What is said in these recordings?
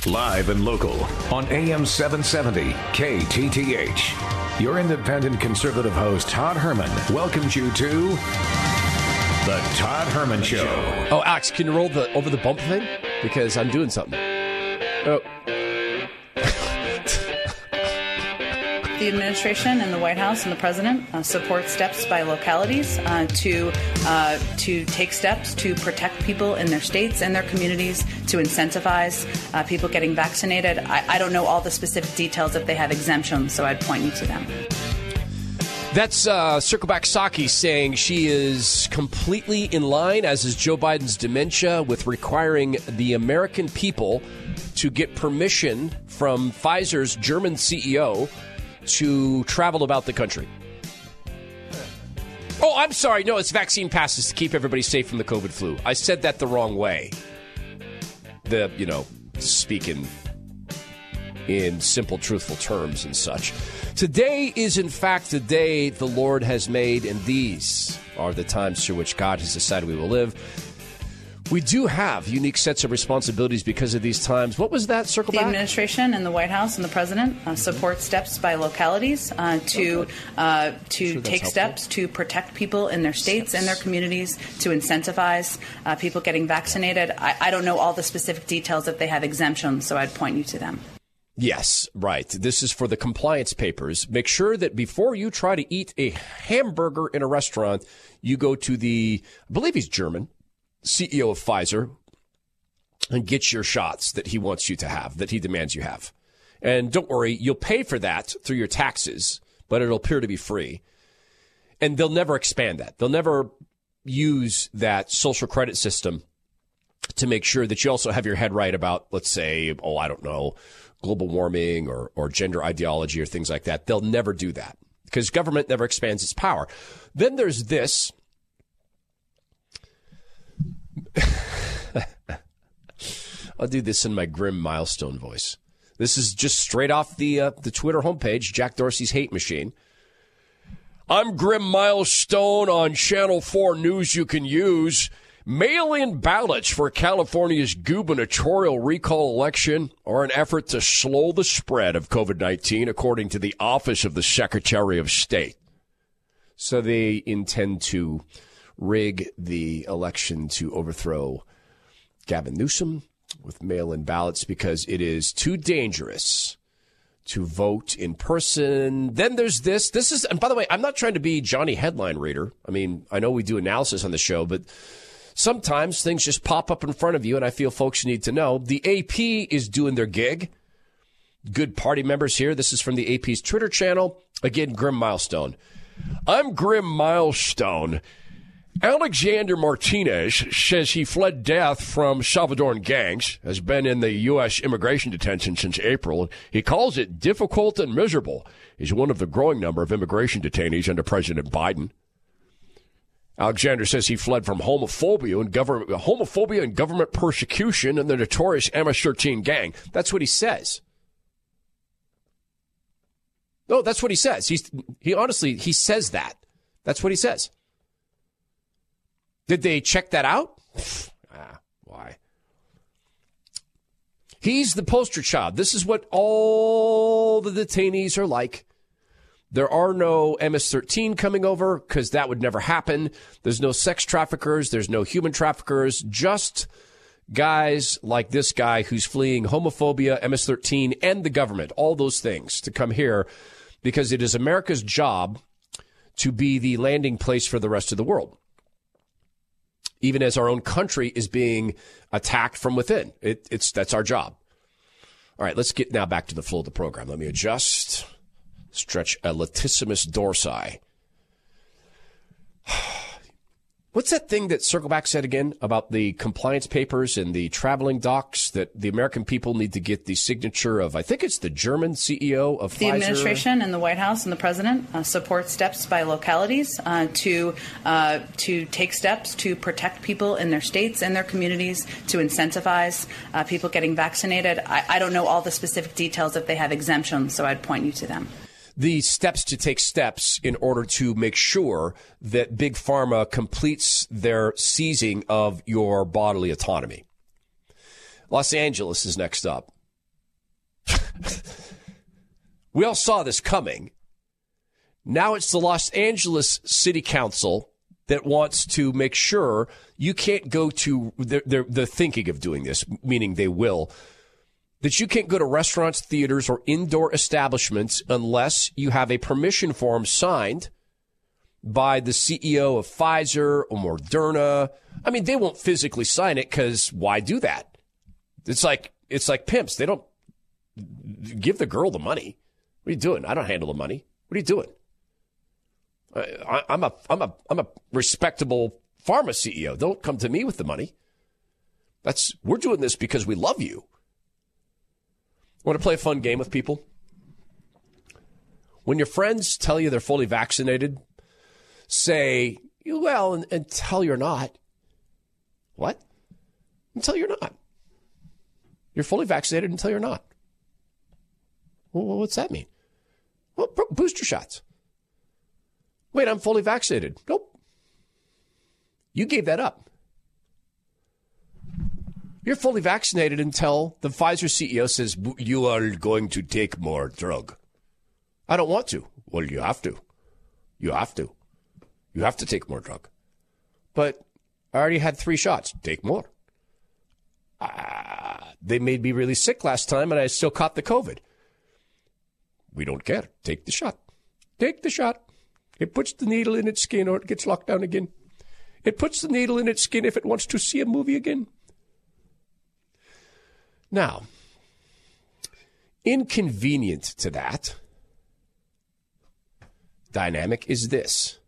Live and local on AM 770 KTTH. Your independent conservative host, Todd Herman, welcomes you to The Todd Herman Show. Oh, Alex, can you roll the over the bump thing? Because I'm doing something. Oh. The administration and the White House and the president support steps by localities to take steps to protect people in their states and their communities, to incentivize people getting vaccinated. I don't know all the specific details if they have exemptions, so I'd point you to them. That's Circleback Psaki saying she is completely in line, as is Joe Biden's dementia, with requiring the American people to get permission from Pfizer's German CEO to travel about the country. Oh, I'm sorry. No, it's vaccine passes to keep everybody safe from the COVID flu. I said that the wrong way. Speaking in simple, truthful terms and such. Today is, in fact, the day the Lord has made, and these are the times through which God has decided we will live. We do have unique sets of responsibilities because of these times. What was that, Circleback? The administration and the White House and the president support steps by localities to take steps to protect people in their states and their communities, to incentivize people getting vaccinated. I don't know all the specific details if they have exemptions, so I'd point you to them. Yes, right. This is for the compliance papers. Make sure that before you try to eat a hamburger in a restaurant, you go to I believe he's German, CEO of Pfizer, and get your shots that he wants you to have, that he demands you have. And don't worry, you'll pay for that through your taxes, but it'll appear to be free. And they'll never expand that. They'll never use that social credit system to make sure that you also have your head right about, let's say, global warming or gender ideology or things like that. They'll never do that because government never expands its power. Then there's this. I'll do this in my grim milestone voice. This is just straight off the Twitter homepage, Jack Dorsey's hate machine. I'm Grim Milestone on Channel 4 News you can use. Mail-in ballots for California's gubernatorial recall election are an effort to slow the spread of COVID-19, according to the Office of the Secretary of State. So they intend to rig the election to overthrow Gavin Newsom with mail-in ballots because it is too dangerous to vote in person. Then there's this. This is, and by the way, I'm not trying to be Johnny Headline Reader. I mean, I know we do analysis on the show, but sometimes things just pop up in front of you, and I feel folks need to know. The AP is doing their gig. Good party members here. This is from the AP's Twitter channel. Again, Grim Milestone. I'm Grim Milestone. Alexander Martinez says he fled death from Salvadoran gangs, has been in the U.S. immigration detention since April. He calls it difficult and miserable. He's one of the growing number of immigration detainees under President Biden. Alexander says he fled from homophobia and government persecution in the notorious MS-13 gang. That's what he says. No, that's what he says. He honestly says that. That's what he says. Did they check that out? Why? He's the poster child. This is what all the detainees are like. There are no MS-13 coming over because that would never happen. There's no sex traffickers. There's no human traffickers. Just guys like this guy who's fleeing homophobia, MS-13, and the government, all those things, to come here because it is America's job to be the landing place for the rest of the world. Even as our own country is being attacked from within. That's our job. All right, let's get now back to the flow of the program. Let me adjust. Stretch a latissimus dorsi. What's that thing that Circleback said again about the compliance papers and the traveling docs that the American people need to get the signature of? I think it's the German CEO of Pfizer. The administration and the White House and the president support steps by localities to take steps to protect people in their states and their communities, to incentivize people getting vaccinated. I don't know all the specific details if they have exemptions, so I'd point you to them. The steps to take steps in order to make sure that Big Pharma completes their seizing of your bodily autonomy. Los Angeles is next up. We all saw this coming. Now it's the Los Angeles City Council that wants to make sure you can't go to, they're thinking of doing this, meaning they will, that you can't go to restaurants, theaters, or indoor establishments unless you have a permission form signed by the CEO of Pfizer or Moderna. I mean, they won't physically sign it because why do that? It's like pimps. They don't give the girl the money. What are you doing? I don't handle the money. What are you doing? I'm a respectable pharma CEO. Don't come to me with the money. We're doing this because we love you. Want to play a fun game with people? When your friends tell you they're fully vaccinated, say, well, until you're not. What? Until you're not. You're fully vaccinated until you're not. Well, what's that mean? Well, booster shots. Wait, I'm fully vaccinated. Nope. You gave that up. You're fully vaccinated until the Pfizer CEO says, you are going to take more drug. I don't want to. Well, you have to. You have to. You have to take more drug. But I already had 3 shots. Take more. They made me really sick last time, and I still caught the COVID. We don't care. Take the shot. Take the shot. It puts the needle in its skin or it gets locked down again. It puts the needle in its skin if it wants to see a movie again. Now, inconvenient to that dynamic is this.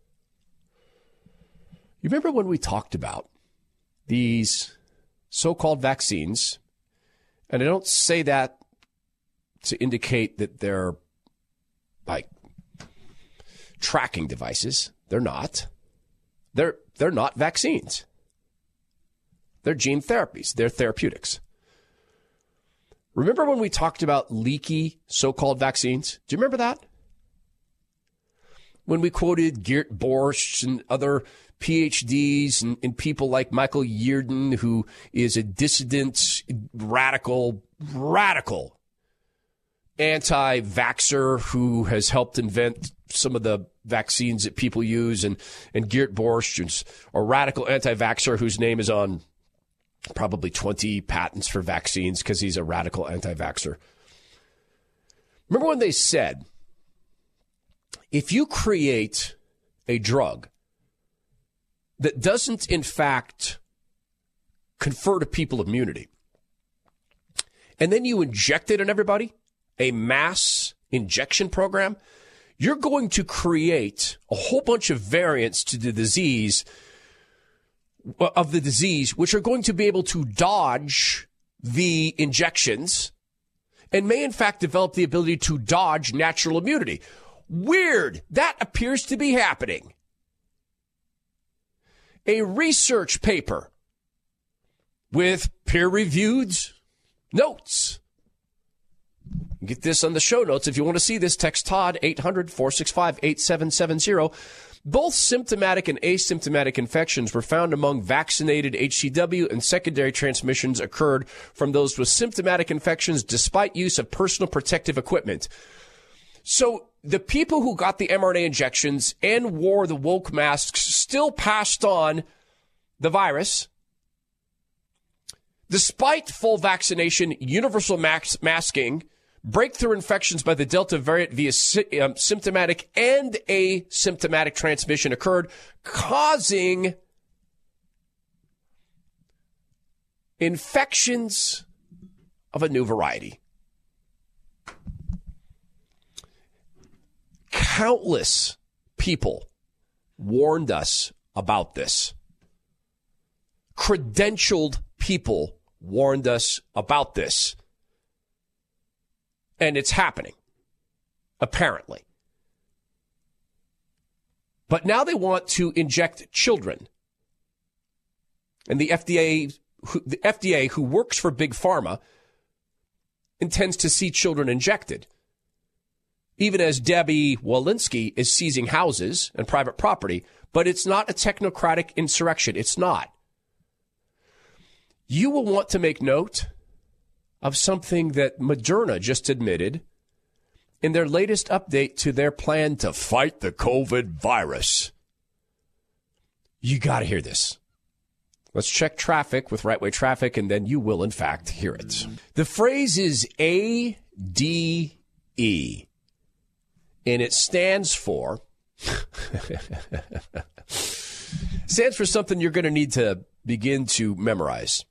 You remember when we talked about these so-called vaccines, and I don't say that to indicate that they're like tracking devices. They're not. They're not vaccines. They're gene therapies. They're therapeutics. Remember when we talked about leaky so-called vaccines? Do you remember that? When we quoted Geert Borscht and other PhDs and people like Michael Yearden, who is a dissident, radical anti-vaxxer who has helped invent some of the vaccines that people use, and Geert Borscht, a radical anti-vaxxer whose name is on probably 20 patents for vaccines because he's a radical anti-vaxxer. Remember when they said, if you create a drug that doesn't, in fact, confer to people immunity, and then you inject it in everybody, a mass injection program, you're going to create a whole bunch of variants to the disease, which are going to be able to dodge the injections and may, in fact, develop the ability to dodge natural immunity. Weird. That appears to be happening. A research paper with peer-reviewed notes. Get this on the show notes. If you want to see this, text Todd, 800-465-8770. Both symptomatic and asymptomatic infections were found among vaccinated HCW, and secondary transmissions occurred from those with symptomatic infections despite use of personal protective equipment. So the people who got the mRNA injections and wore the woke masks still passed on the virus. Despite full vaccination, universal masking, breakthrough infections by the Delta variant via symptomatic and asymptomatic transmission occurred, causing infections of a new variety. Countless people warned us about this. Credentialed people warned us about this. And it's happening, apparently. But now they want to inject children. And the FDA, who works for Big Pharma, intends to see children injected. Even as Debbie Walensky is seizing houses and private property, but it's not a technocratic insurrection. It's not. You will want to make note of something that Moderna just admitted in their latest update to their plan to fight the COVID virus. You got to hear this. Let's check traffic with Right Way Traffic, and then you will, in fact, hear it. The phrase is ADE, and it stands for something you're going to need to begin to memorize.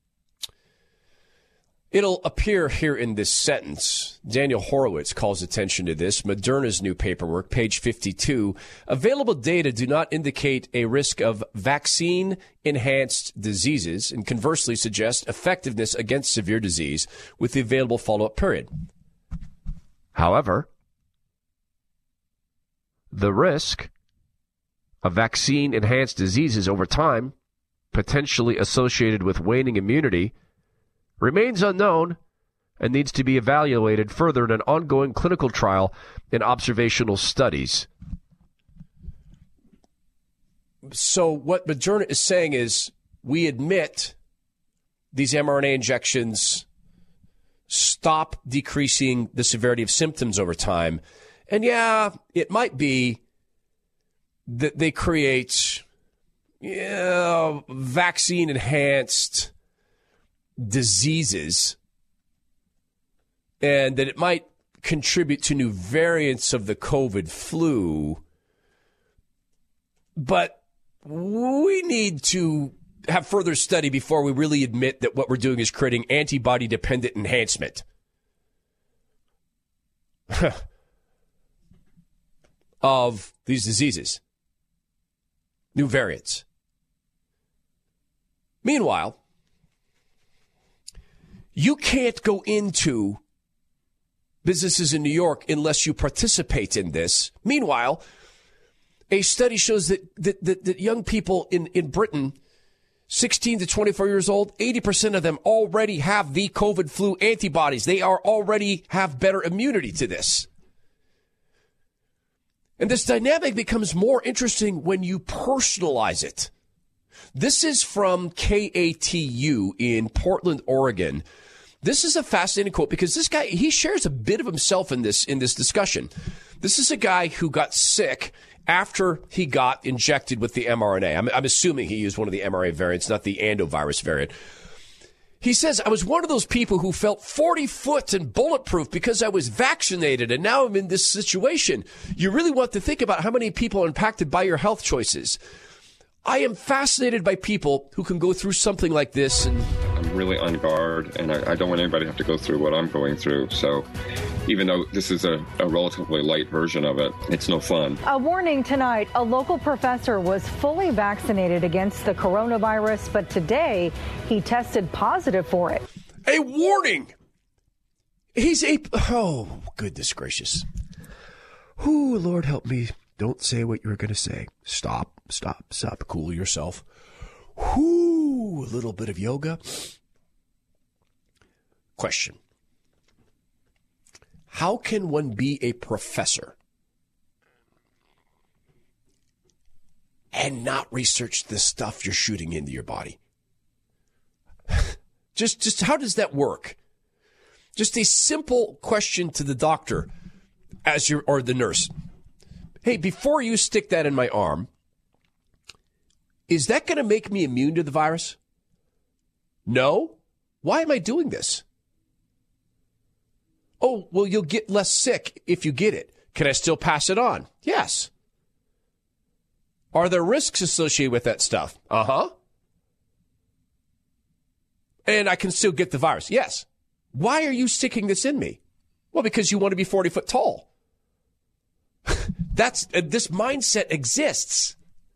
It'll appear here in this sentence. Daniel Horowitz calls attention to this. Moderna's new paperwork, page 52. Available data do not indicate a risk of vaccine-enhanced diseases and conversely suggest effectiveness against severe disease with the available follow-up period. However, the risk of vaccine-enhanced diseases over time, potentially associated with waning immunity, remains unknown and needs to be evaluated further in an ongoing clinical trial and observational studies. So what Moderna is saying is we admit these mRNA injections stop decreasing the severity of symptoms over time. And yeah, it might be that they create vaccine-enhanced diseases, and that it might contribute to new variants of the COVID flu. But we need to have further study before we really admit that what we're doing is creating antibody-dependent enhancement of these diseases, new variants. Meanwhile, you can't go into businesses in New York unless you participate in this. Meanwhile, a study shows that young people in Britain, 16 to 24 years old, 80% of them already have the COVID flu antibodies. They already have better immunity to this. And this dynamic becomes more interesting when you personalize it. This is from KATU in Portland, Oregon. This is a fascinating quote because this guy, he shares a bit of himself in this discussion. This is a guy who got sick after he got injected with the mRNA. I'm assuming he used one of the mRNA variants, not the endovirus variant. He says, I was one of those people who felt 40 foot and bulletproof because I was vaccinated, and now I'm in this situation. You really want to think about how many people are impacted by your health choices. I am fascinated by people who can go through something like this. And I'm really on guard, and I don't want anybody to have to go through what I'm going through. So even though this is a relatively light version of it, it's no fun. A warning tonight. A local professor was fully vaccinated against the coronavirus, but today he tested positive for it. A warning. Oh, goodness gracious. Ooh, Lord help me. Don't say what you were going to say. Stop. Cool yourself. Whoo, a little bit of yoga. Question. How can one be a professor and not research the stuff you're shooting into your body? Just how does that work? Just a simple question to the doctor or the nurse. Hey, before you stick that in my arm, is that going to make me immune to the virus? No. Why am I doing this? Oh, well, you'll get less sick if you get it. Can I still pass it on? Yes. Are there risks associated with that stuff? Uh-huh. And I can still get the virus? Yes. Why are you sticking this in me? Well, because you want to be 40 foot tall. This mindset exists.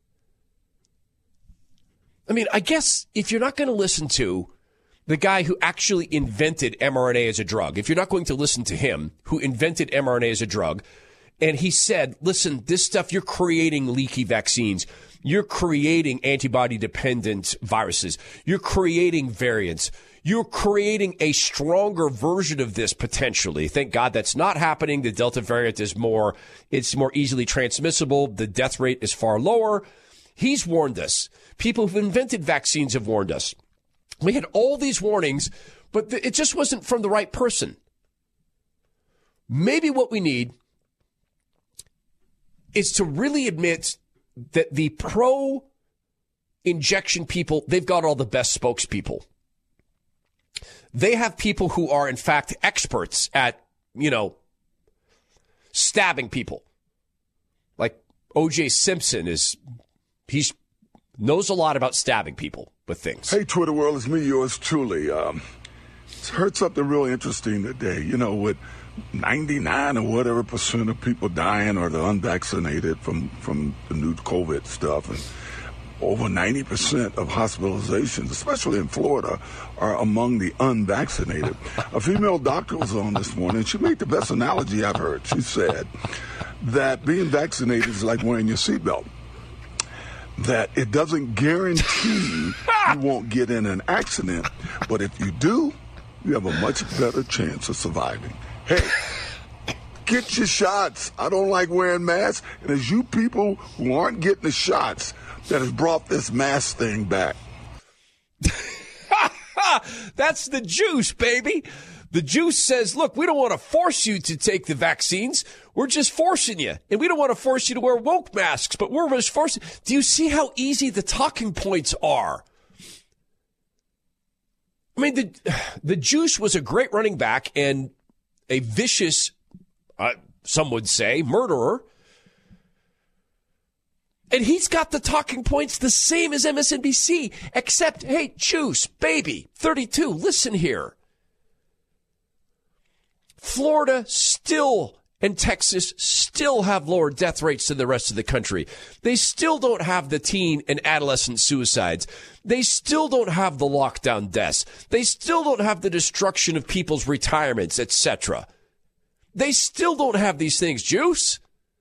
I mean, I guess if you're not going to listen to the guy who actually invented mRNA as a drug, if you're not going to listen to him who invented mRNA as a drug, and he said, listen, this stuff, you're creating leaky vaccines. You're creating antibody-dependent viruses. You're creating variants. You're creating a stronger version of this potentially. Thank God that's not happening. The Delta variant is more easily transmissible. The death rate is far lower. He's warned us. People who've invented vaccines have warned us. We had all these warnings, but it just wasn't from the right person. Maybe what we need is to really admit that the pro-injection people, they've got all the best spokespeople. They have people who are, in fact, experts at, stabbing people. Like O.J. Simpson he knows a lot about stabbing people with things. Hey, Twitter world, it's me, yours truly. Heard something really interesting today. With 99 or whatever % of people dying are the unvaccinated from the new COVID stuff, and over 90% of hospitalizations, especially in Florida, are among the unvaccinated. A female doctor was on this morning. She made the best analogy I've heard. She said that being vaccinated is like wearing your seatbelt. That it doesn't guarantee you won't get in an accident, but if you do, you have a much better chance of surviving. Hey, get your shots. I don't like wearing masks, and it's you people who aren't getting the shots that has brought this mask thing back. That's the juice, baby. The juice says, look, we don't want to force you to take the vaccines. We're just forcing you. And we don't want to force you to wear woke masks, but we're just forcing. Do you see how easy the talking points are? I mean, the juice was a great running back and a vicious, some would say, murderer. And he's got the talking points the same as MSNBC, except, hey, juice, baby, 32, listen here. Florida still and Texas still have lower death rates than the rest of the country. They still don't have the teen and adolescent suicides. They still don't have the lockdown deaths. They still don't have the destruction of people's retirements, etc. They still don't have these things. Juice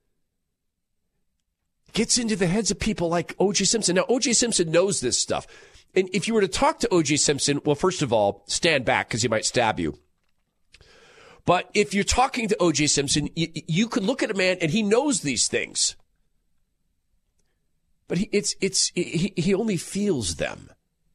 gets into the heads of people like O.J. Simpson. Now, O.J. Simpson knows this stuff. And if you were to talk to O.J. Simpson, well, first of all, stand back because he might stab you. But if you're talking to O.J. Simpson, you could look at a man and he knows these things. But he only feels them.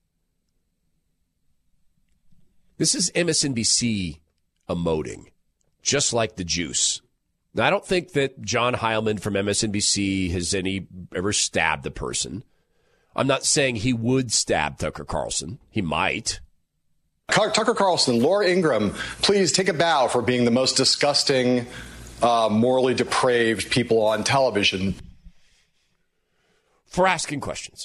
This is MSNBC emoting, just like the juice. Now, I don't think that John Heilman from MSNBC has ever stabbed the person. I'm not saying he would stab Tucker Carlson. He might. Tucker Carlson, Laura Ingraham, please take a bow for being the most disgusting, morally depraved people on television. For asking questions.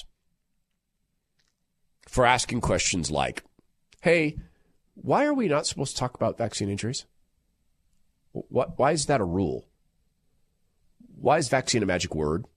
For asking questions like, hey, why are we not supposed to talk about vaccine injuries? Why is that a rule? Why is vaccine a magic word?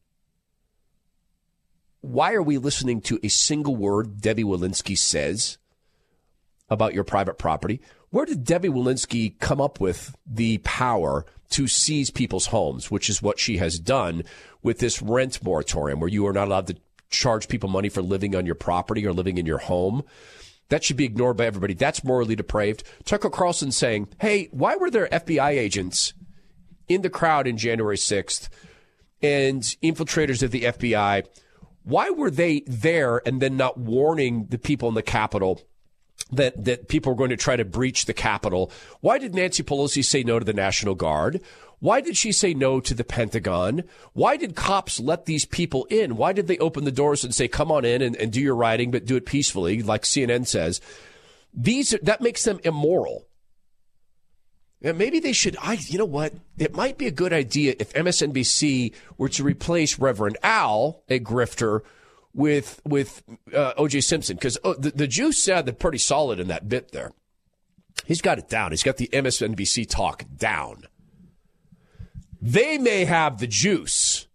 Why are we listening to a single word Debbie Walensky says about your private property? Where did Debbie Walensky come up with the power to seize people's homes, which is what she has done with this rent moratorium, where you are not allowed to charge people money for living on your property or living in your home? That should be ignored by everybody. That's morally depraved. Tucker Carlson saying, hey, why were there FBI agents in the crowd in January 6th and infiltrators of the FBI? Why were they there and then not warning the people in the Capitol that people were going to try to breach the Capitol? Why did Nancy Pelosi say no to the National Guard? Why did she say no to the Pentagon? Why did cops let these people in? Why did they open the doors and say, come on in and do your writing, but do it peacefully, like CNN says? That makes them immoral. And maybe they should, you know what? It might be a good idea if MSNBC were to replace Reverend Al, a grifter, with O.J. Simpson, because the Jews said they're pretty solid in that bit there. He's got it down. He's got the MSNBC talk down. They may have the juice.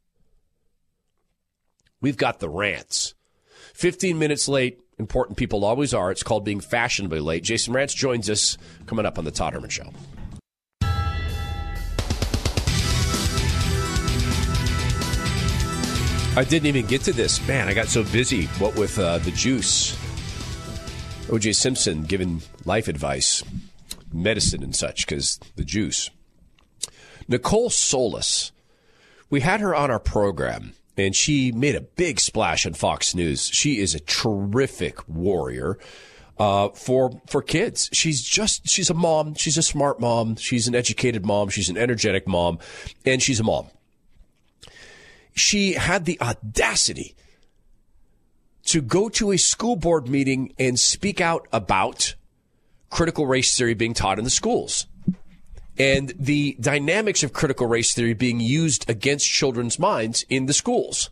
We've got the rants. 15 minutes late. Important people always are. It's called being fashionably late. Jason Rantz joins us coming up on the Todd Herman Show. I didn't even get to this. Man, I got so busy. What with the juice. O.J. Simpson giving life advice, medicine and such, because the juice. Nicole Solis, we had her on our program, and she made a big splash on Fox News. She is a terrific warrior for kids. She's a mom. She's a smart mom. She's an educated mom. She's an energetic mom, and she's a mom. she had the audacity to go to a school board meeting and speak out about critical race theory being taught in the schools and the dynamics of critical race theory being used against children's minds in the schools.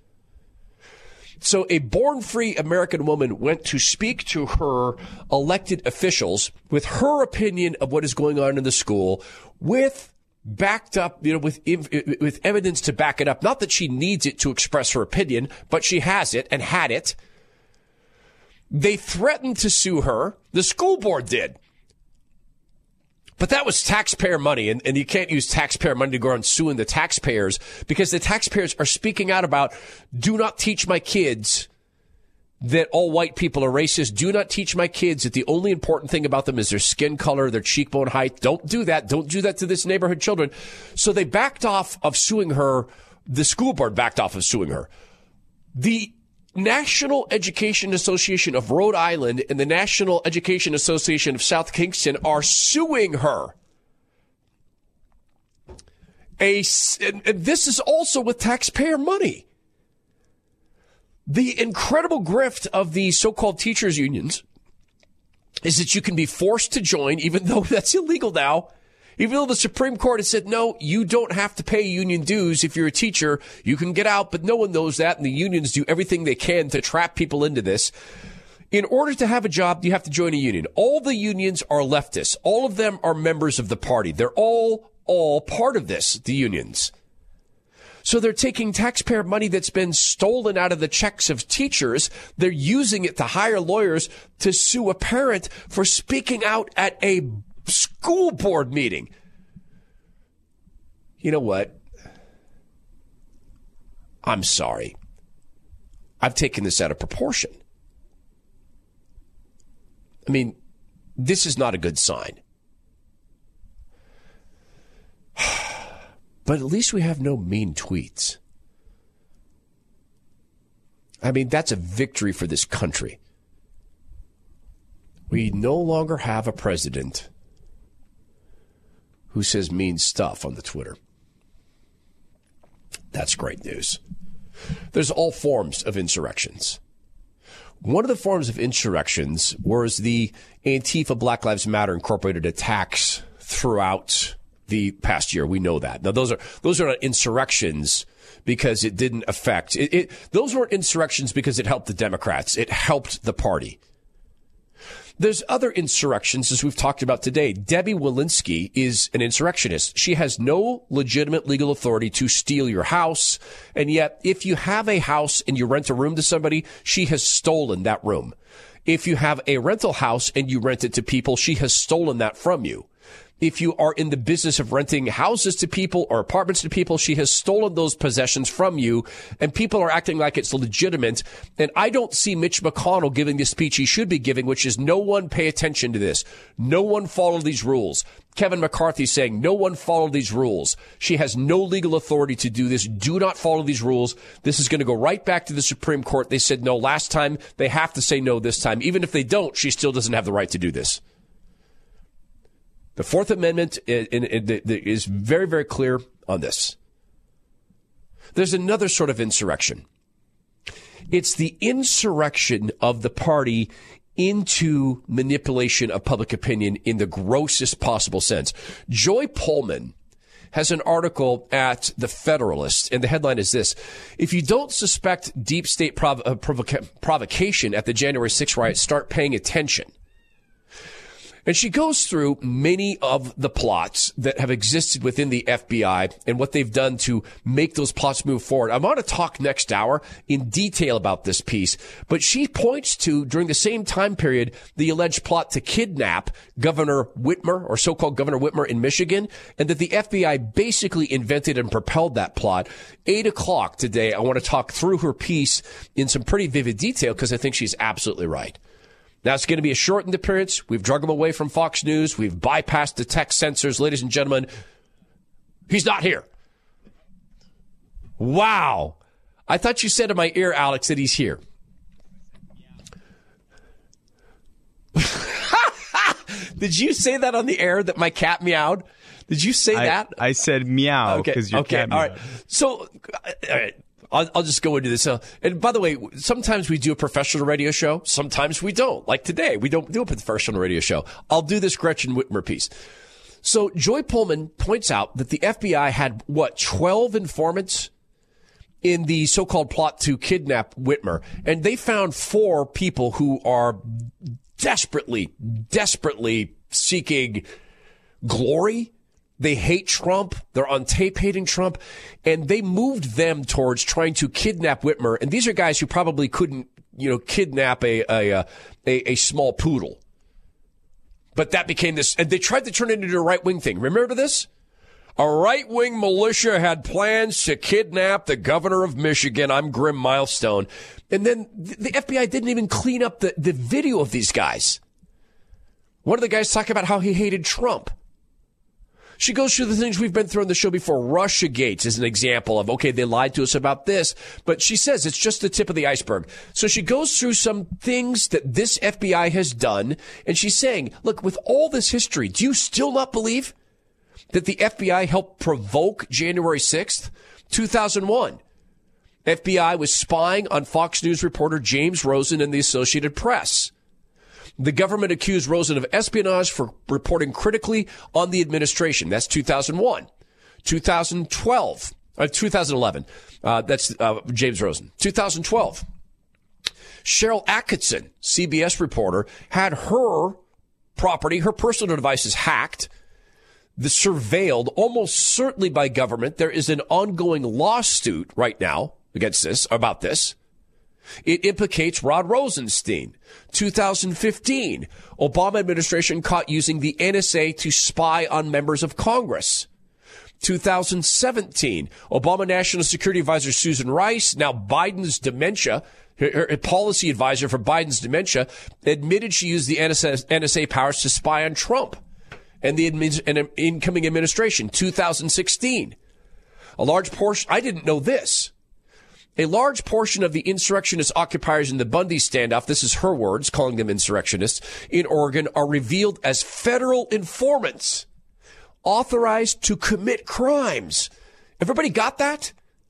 So a born-free American woman went to speak to her elected officials with her opinion of what is going on in the school, with backed up, with evidence to back it up. Not that she needs it to express her opinion, but she has it and had it. They threatened to sue her. The school board did. But that was taxpayer money, and you can't use taxpayer money to go around suing the taxpayers, because the taxpayers are speaking out about, do not teach my kids that all white people are racist. Do not teach my kids that the only important thing about them is their skin color, their cheekbone height. Don't do that. Don't do that to this neighborhood children. So they backed off of suing her. The school board backed off of suing her. The National Education Association of Rhode Island and the National Education Association of South Kingston are suing her. And this is also with taxpayer money. The incredible grift of the so-called teachers unions is that you can be forced to join, even though that's illegal now. Even though the Supreme Court has said, no, you don't have to pay union dues if you're a teacher. You can get out, but no one knows that, and the unions do everything they can to trap people into this. In order to have a job, you have to join a union. All the unions are leftists. All of them are members of the party. They're all part of this, the unions. So they're taking taxpayer money that's been stolen out of the checks of teachers. They're using it to hire lawyers to sue a parent for speaking out at a school board meeting. You know what? I'm sorry. I've taken this out of proportion. I mean, this is not a good sign. But at least we have no mean tweets. I mean, that's a victory for this country. We no longer have a president who says mean stuff on the Twitter. That's great news. There's all forms of insurrections. One of the forms of insurrections was the Antifa Black Lives Matter Incorporated attacks throughout the past year. We know that. Now, those are not insurrections because it didn't affect it. Those weren't insurrections because it helped the Democrats. It helped the party. There's other insurrections, as we've talked about today. Debbie Walensky is an insurrectionist. She has no legitimate legal authority to steal your house. And yet, if you have a house and you rent a room to somebody, she has stolen that room. If you have a rental house and you rent it to people, she has stolen that from you. If you are in the business of renting houses to people or apartments to people, she has stolen those possessions from you, and people are acting like it's legitimate. And I don't see Mitch McConnell giving the speech he should be giving, which is no one pay attention to this. No one follow these rules. Kevin McCarthy saying no one follow these rules. She has no legal authority to do this. Do not follow these rules. This is going to go right back to the Supreme Court. They said no last time. They have to say no this time. Even if they don't, she still doesn't have the right to do this. The Fourth Amendment is very, very clear on this. There's another sort of insurrection. It's the insurrection of the party into manipulation of public opinion in the grossest possible sense. Joy Pullman has an article at The Federalist, and the headline is this: if you don't suspect deep state provocation at the January 6th riot, start paying attention. And she goes through many of the plots that have existed within the FBI and what they've done to make those plots move forward. I'm going to talk next hour in detail about this piece, but she points to, during the same time period, the alleged plot to kidnap Governor Whitmer, or so-called Governor Whitmer in Michigan, and that the FBI basically invented and propelled that plot. 8 o'clock today, I want to talk through her piece in some pretty vivid detail because I think she's absolutely right. Now, it's going to be a shortened appearance. We've drug him away from Fox News. We've bypassed the tech censors. Ladies and gentlemen, he's not here. Wow. I thought you said in my ear, Alex, that he's here. Did you say that on the air that my cat meowed? Did you say that? I said meow because your cat meowed. All right. So, all right. I'll just go into this. And by the way, sometimes we do a professional radio show. Sometimes we don't. Like today, we don't do a professional radio show. I'll do this Gretchen Whitmer piece. So Joy Pullman points out that the FBI had, 12 informants in the so-called plot to kidnap Whitmer. And they found 4 people who are desperately seeking glory. They hate Trump. They're on tape hating Trump. And they moved them towards trying to kidnap Whitmer. And these are guys who probably couldn't, kidnap a small poodle. But that became this, and they tried to turn it into a right-wing thing. Remember this? A right-wing militia had plans to kidnap the governor of Michigan. I'm Grim Milestone. And then the FBI didn't even clean up the video of these guys. One of the guys talking about how he hated Trump. She goes through the things we've been through on the show before. Russiagate is an example of, okay, they lied to us about this, but she says it's just the tip of the iceberg. So she goes through some things that this FBI has done, and she's saying, look, with all this history, do you still not believe that the FBI helped provoke January 6th, 2001? FBI was spying on Fox News reporter James Rosen and the Associated Press. The government accused Rosen of espionage for reporting critically on the administration. That's 2001. 2011. That's James Rosen. 2012. Cheryl Atkinson, CBS reporter, had her property, her personal devices hacked, surveilled almost certainly by government. There is an ongoing lawsuit right now about this. It implicates Rod Rosenstein. 2015, Obama administration caught using the NSA to spy on members of Congress. 2017, Obama National Security Advisor Susan Rice, now Biden's dementia, her policy advisor for Biden's dementia, admitted she used the NSA powers to spy on Trump and the incoming administration. 2016, a large portion, I didn't know this. A large portion of the insurrectionist occupiers in the Bundy standoff, this is her words, calling them insurrectionists, in Oregon are revealed as federal informants authorized to commit crimes. Everybody got that?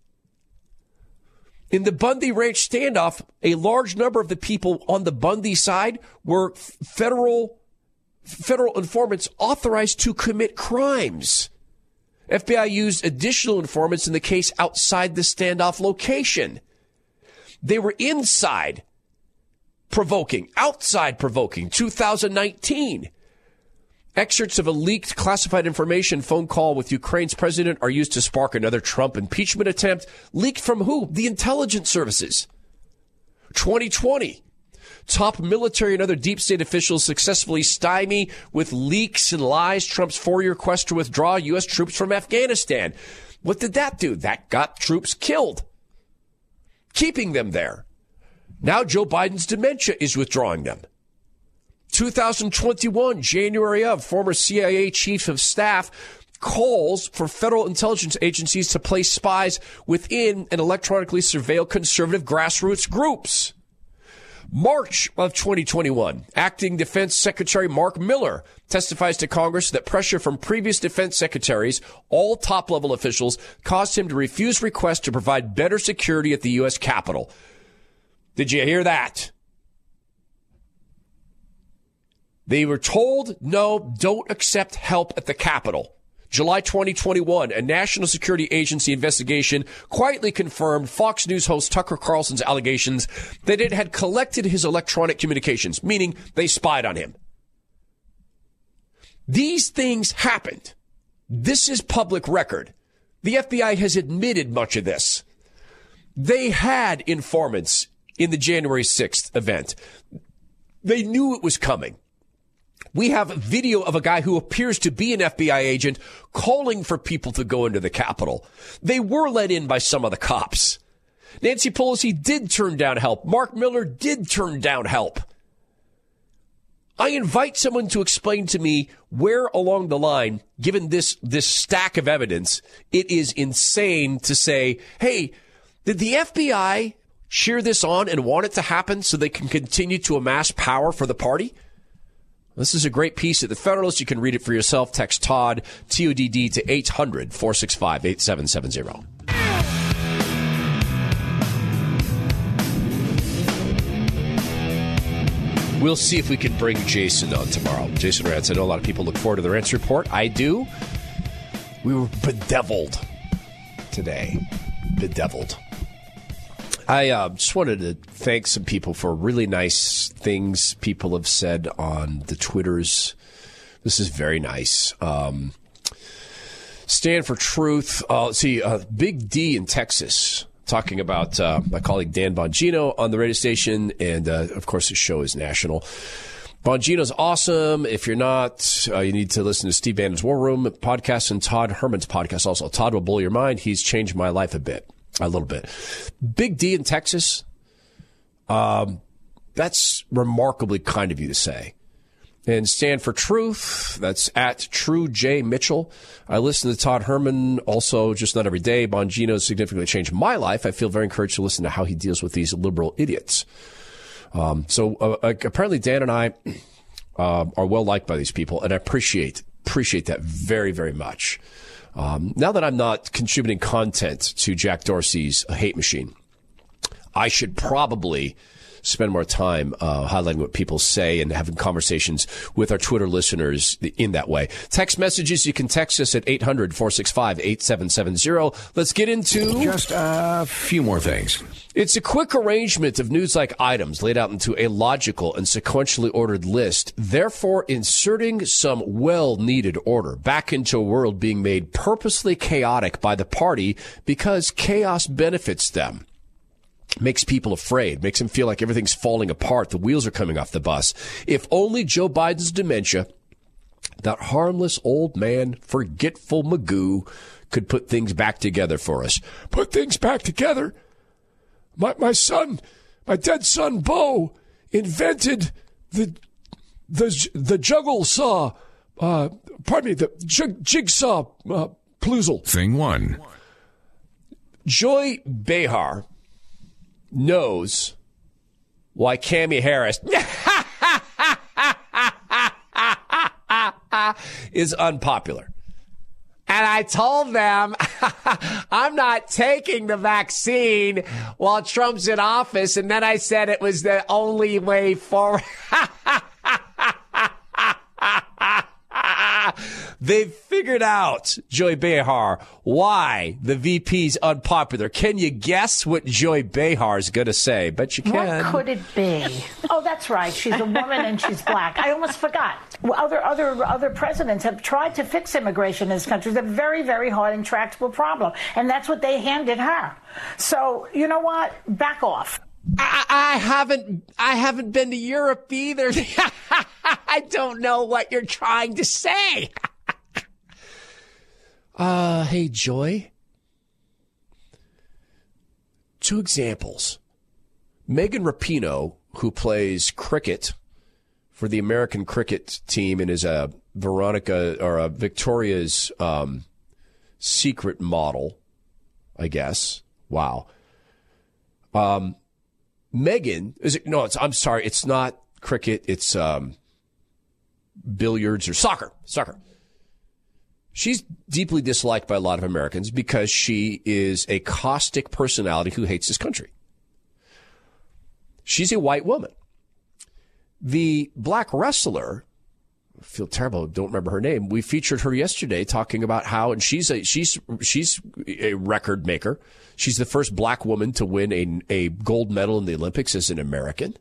In the Bundy Ranch standoff, a large number of the people on the Bundy side were federal informants authorized to commit crimes. FBI used additional informants in the case outside the standoff location. They were inside provoking, outside provoking. 2019. Excerpts of a leaked classified information phone call with Ukraine's president are used to spark another Trump impeachment attempt. Leaked from who? The intelligence services. 2020. Top military and other deep state officials successfully stymie with leaks and lies Trump's 4-year quest to withdraw U.S. troops from Afghanistan. What did that do? That got troops killed, keeping them there. Now Joe Biden's dementia is withdrawing them. 2021, January of, former CIA chief of staff calls for federal intelligence agencies to place spies within and electronically surveil conservative grassroots groups. March of 2021, Acting Defense Secretary Mark Miller testifies to Congress that pressure from previous defense secretaries, all top-level officials, caused him to refuse requests to provide better security at the U.S. Capitol. Did you hear that? They were told, no, don't accept help at the Capitol. July 2021, a National Security Agency investigation quietly confirmed Fox News host Tucker Carlson's allegations that it had collected his electronic communications, meaning they spied on him. These things happened. This is public record. The FBI has admitted much of this. They had informants in the January 6th event. They knew it was coming. We have video of a guy who appears to be an FBI agent calling for people to go into the Capitol. They were let in by some of the cops. Nancy Pelosi did turn down help. Mark Miller did turn down help. I invite someone to explain to me where along the line, given this stack of evidence, it is insane to say, hey, did the FBI cheer this on and want it to happen so they can continue to amass power for the party? This is a great piece at the Federalist. You can read it for yourself. Text Todd, TODD, to 800-465-8770. We'll see if we can bring Jason on tomorrow. Jason Rantz. I know a lot of people look forward to the Rantz Report. I do. We were bedeviled today. Bedeviled. I just wanted to thank some people for really nice things people have said on the Twitters. This is very nice. Stand for Truth. Let's see, Big D in Texas talking about my colleague Dan Bongino on the radio station, and of course the show is national. Bongino's awesome. If you're not, you need to listen to Steve Bannon's War Room podcast and Todd Herman's podcast also. Todd will blow your mind. He's changed my life a little bit. Big D in Texas. That's remarkably kind of you to say. And Stand for Truth, that's at True J Mitchell. I listen to Todd Herman also, just not every day. Bongino significantly changed my life. I feel very encouraged to listen to how he deals with these liberal idiots. So apparently Dan and I are well liked by these people, and I appreciate that very, very much. Now that I'm not contributing content to Jack Dorsey's hate machine, I should probably spend more time highlighting what people say and having conversations with our Twitter listeners in that way. Text messages, you can text us at 800-465-8770. Let's get into just a few more things. It's a quick arrangement of news-like items laid out into a logical and sequentially ordered list, therefore inserting some well-needed order back into a world being made purposely chaotic by the party because chaos benefits them. Makes people afraid, makes them feel like everything's falling apart, the wheels are coming off the bus. If only Joe Biden's dementia, that harmless old man, forgetful Magoo, could put things back together for us. Put things back together? My son, my dead son, Bo, invented the juggle saw, the jigsaw ploozle. Thing one. Joy Behar knows why Cammie Harris is unpopular. And I told them I'm not taking the vaccine while Trump's in office. And then I said it was the only way forward. They've figured out, Joy Behar, why the VP's unpopular. Can you guess what Joy Behar's going to say? Bet you can. What could it be? Oh, that's right. She's a woman and she's black. I almost forgot. Other presidents have tried to fix immigration in this country. It's a very, very hard, intractable problem. And that's what they handed her. So, you know what? Back off. I haven't been to Europe either. I don't know what you're trying to say. Hey, Joy. 2 examples. Megan Rapinoe, who plays cricket for the American cricket team and is a Victoria's Secret model, I guess. Wow. Megan, I'm sorry, it's not cricket, it's billiards or soccer. She's deeply disliked by a lot of Americans because she is a caustic personality who hates this country. She's a white woman. The black wrestler, I feel terrible, don't remember her name. We featured her yesterday talking about how, and she's a record maker. She's the first black woman to win a gold medal in the Olympics as an American.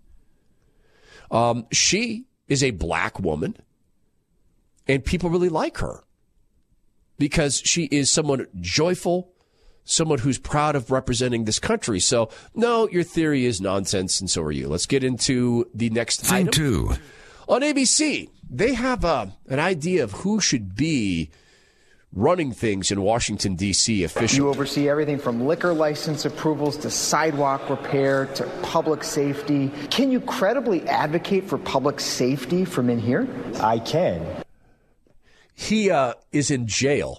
She is a black woman, and people really like her because she is someone joyful, someone who's proud of representing this country. So, no, your theory is nonsense, and so are you. Let's get into the next item. Thing 2. On ABC, they have an idea of who should be running things in Washington, D.C. officially. You oversee everything from liquor license approvals to sidewalk repair to public safety. Can you credibly advocate for public safety from in here? I can. He is in jail.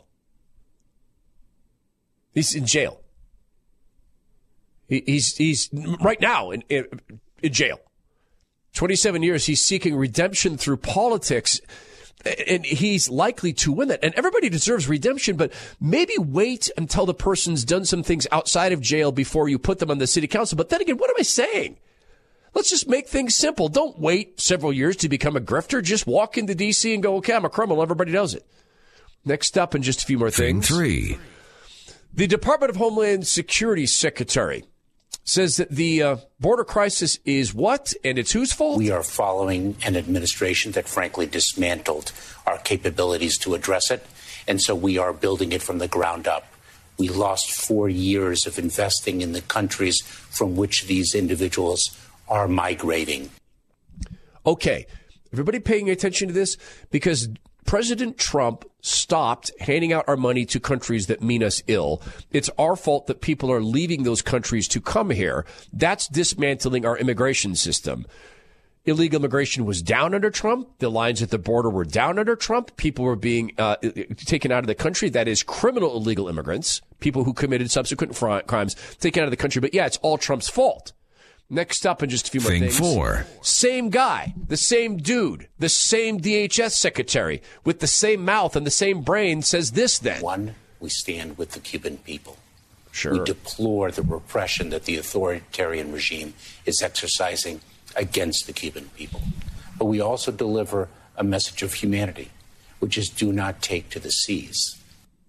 He's in jail. He's right now in jail. 27 years, he's seeking redemption through politics, and he's likely to win that. And everybody deserves redemption, but maybe wait until the person's done some things outside of jail before you put them on the city council. But then again, what am I saying? Let's just make things simple. Don't wait several years to become a grifter. Just walk into D.C. and go, okay, I'm a criminal. Everybody knows it. Next up, and just a few more things. Thing 3. The Department of Homeland Security Secretary says that the border crisis is what, and it's whose fault? We are following an administration that frankly dismantled our capabilities to address it, and so we are building it from the ground up. We lost 4 years of investing in the countries from which these individuals are migrating. Okay, everybody paying attention to this? Because President Trump stopped handing out our money to countries that mean us ill. It's our fault that people are leaving those countries to come here. That's dismantling our immigration system. Illegal immigration was down under Trump. The lines at the border were down under Trump. People were being taken out of the country. That is criminal illegal immigrants, people who committed subsequent crimes, taken out of the country. But yeah, it's all Trump's fault. Next up, and just a few more things. Thing 4. Same guy, the same dude, the same DHS secretary with the same mouth and the same brain says this then. One, we stand with the Cuban people. Sure. We deplore the repression that the authoritarian regime is exercising against the Cuban people. But we also deliver a message of humanity, which is do not take to the seas.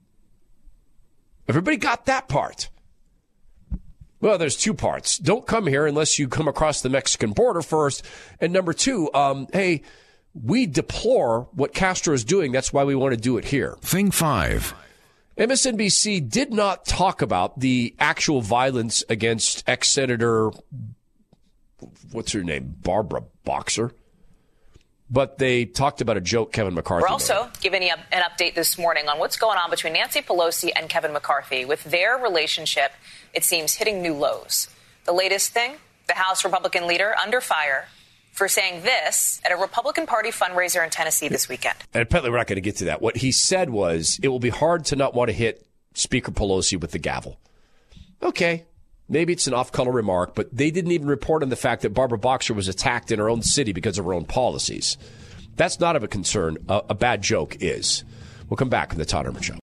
Everybody got that part. Well, there's 2 parts. Don't come here unless you come across the Mexican border first. And number 2, hey, we deplore what Castro is doing. That's why we want to do it here. Thing 5. MSNBC did not talk about the actual violence against ex-Senator, what's her name, Barbara Boxer. But they talked about a joke Kevin McCarthy We're also giving you an update this morning on what's going on between Nancy Pelosi and Kevin McCarthy. With their relationship, it seems, hitting new lows. The latest thing, the House Republican leader under fire for saying this at a Republican Party fundraiser in Tennessee this weekend. And apparently we're not going to get to that. What he said was, it will be hard to not want to hit Speaker Pelosi with the gavel. Okay. Maybe it's an off-color remark, but they didn't even report on the fact that Barbara Boxer was attacked in her own city because of her own policies. That's not of a concern. A bad joke is. We'll come back with the Todd Herman Show.